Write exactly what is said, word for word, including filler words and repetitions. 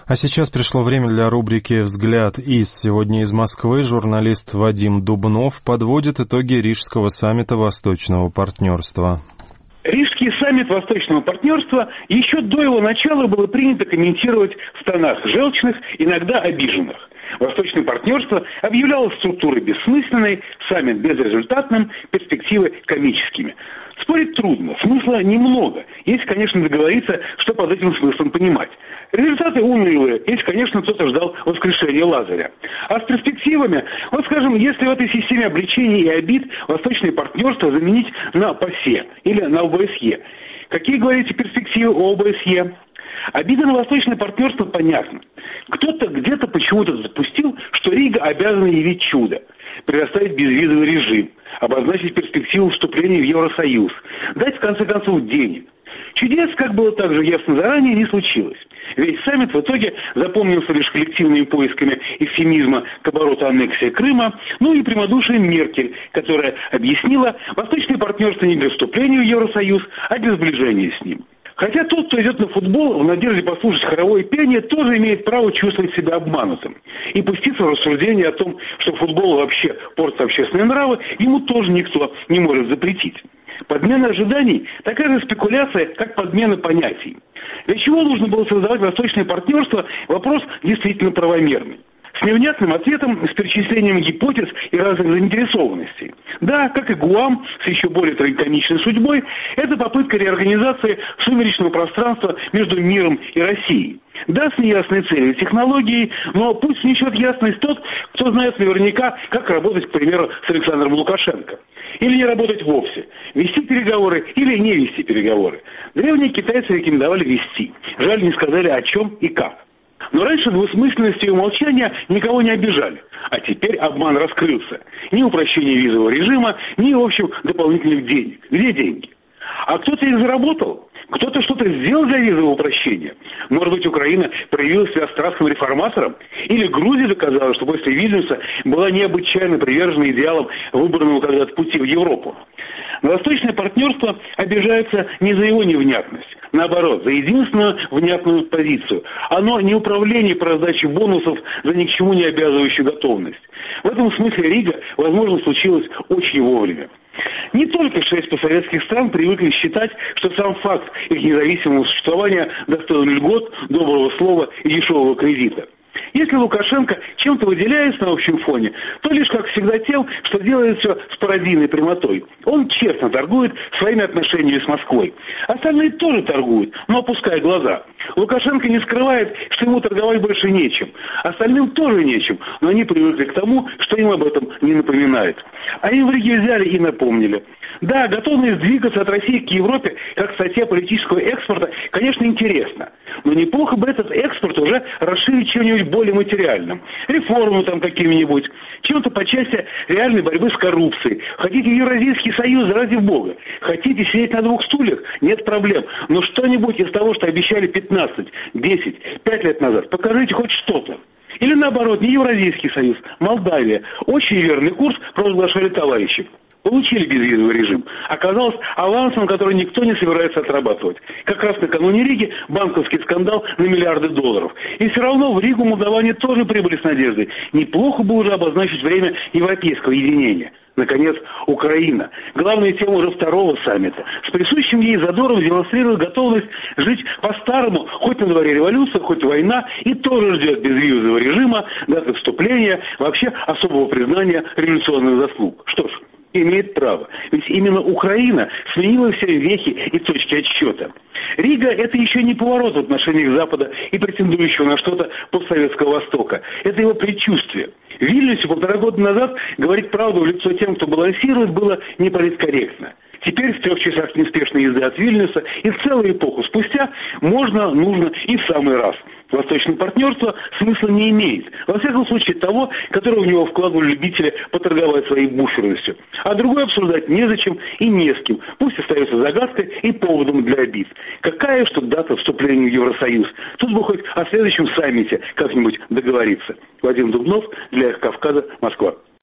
А сейчас пришло время для рубрики «Взгляд из». Сегодня из Москвы журналист Вадим Дубнов подводит итоги Рижского саммита Восточного партнерства. Рижский саммит Восточного партнерства еще до его начала было принято комментировать в тонах желчных, иногда обиженных. Восточное партнерство объявляло структуры бессмысленной, саммит безрезультатным, перспективы комическими. Спорить трудно, смысла немного. Есть, конечно, договориться, что под этим смыслом понимать. Результаты унылые, если, конечно, кто-то ждал воскрешения Лазаря. А с перспективами, вот скажем, если в этой системе обличений и обид восточное партнерство заменить на ПАСЕ или на ОБСЕ. Какие, говорите, перспективы у ОБСЕ? Обида на восточное партнерство понятна. Кто-то где-то почему-то запустил, что Рига обязана явить чудо, предоставить безвизовый режим, обозначить перспективу вступления в Евросоюз, дать в конце концов денег. Чудес, как было также ясно заранее, не случилось. Весь саммит в итоге запомнился лишь коллективными поисками эвфемизма к обороту аннексии Крыма, ну и прямодушием Меркель, которая объяснила восточное партнерство не для вступления в Евросоюз, а для сближения с ним. Хотя тот, кто идет на футбол в надежде послушать хоровое пение, тоже имеет право чувствовать себя обманутым. И пуститься в рассуждение о том, что футбол вообще портит общественные нравы, ему тоже никто не может запретить. Подмена ожиданий – такая же спекуляция, как подмена понятий. Для чего нужно было создавать восточное партнерство – вопрос действительно правомерный. С невнятным ответом, с перечислением гипотез и разных заинтересованностей. Да, как и Гуам, с еще более трагикомичной судьбой, это попытка реорганизации сумеречного пространства между миром и Россией. Да, с неясной целью технологией, но пусть внесет ясность тот, кто знает наверняка, как работать, к примеру, с Александром Лукашенко. Или не работать вовсе. Вести переговоры или не вести переговоры. Древние китайцы рекомендовали вести. Жаль, не сказали о чем и как. Но раньше двусмысленностью и умолчания никого не обижали. А теперь обман раскрылся. Ни упрощения визового режима, ни, в общем, дополнительных денег. Где деньги? А кто-то их заработал? Кто-то что-то сделал для визового упрощения? Может быть, Украина проявила себя страстным реформатором? Или Грузия доказала, что после Вильнюса была необычайно привержена идеалам выбранного когда-то пути в Европу? На восточное партнерство обижается не за его невнятность. Наоборот, за единственную внятную позицию. Оно не управление по раздаче бонусов за ни к чему не обязывающую готовность. В этом смысле Рига, возможно, случилась очень вовремя. Не только шесть постсоветских стран привыкли считать, что сам факт их независимого существования достоин льгот, доброго слова и дешевого кредита. Если Лукашенко чем-то выделяется на общем фоне, то лишь, как всегда, тем, что делает все с пародийной прямотой. Он честно торгует своими отношениями с Москвой. Остальные тоже торгуют, но опуская глаза. Лукашенко не скрывает, что ему торговать больше нечем. Остальным тоже нечем, но они привыкли к тому, что им об этом не напоминают. А им в Риге взяли и напомнили. Да, готовность двигаться от России к Европе, как статья политического экспорта, конечно, интересно. Но неплохо бы этот экспорт уже расширить чем-нибудь более материальным. Реформу там какими-нибудь. Чем-то по части реальной борьбы с коррупцией. Хотите Евразийский союз, ради бога. Хотите сидеть на двух стульях? Нет проблем. Но что-нибудь из того, что обещали пятнадцать, десять, пять лет назад, покажите хоть что-то. Или наоборот, не Евразийский союз, Молдавия. Очень верный курс провозглашали товарищи. Получили безвизовый режим. Оказалось авансом, который никто не собирается отрабатывать. Как раз накануне Риги банковский скандал на миллиарды долларов. И все равно в Ригу молдаване тоже прибыли с надеждой. Неплохо бы уже обозначить время европейского единения. Наконец, Украина. Главная тема уже второго саммита. С присущим ей задором демонстрирует готовность жить по-старому, хоть на дворе революция, хоть война, и тоже ждет безвизового режима, даты вступления, вообще особого признания революционных заслуг. Что ж, имеет право. Ведь именно Украина сменила все вехи и точки отсчета. Рига – это еще не поворот в отношениях Запада и претендующего на что-то постсоветского Востока. Это его предчувствие. В Вильнюсе полтора года назад говорить правду в лицо тем, кто балансирует, было неполиткорректно. Теперь в трех часах неспешной езды от Вильнюса и целую эпоху спустя можно, нужно и в самый раз. Восточное партнерство смысла не имеет. Во всяком случае того, которого в него вкладывали любители поторговать своей буферностью. А другой обсуждать незачем и не с кем. Пусть остается загадкой и поводом для обид. Какая что дата вступления в Евросоюз? Тут бы хоть о следующем саммите как-нибудь договориться. Вадим Дубнов, для Кавказа, Москва.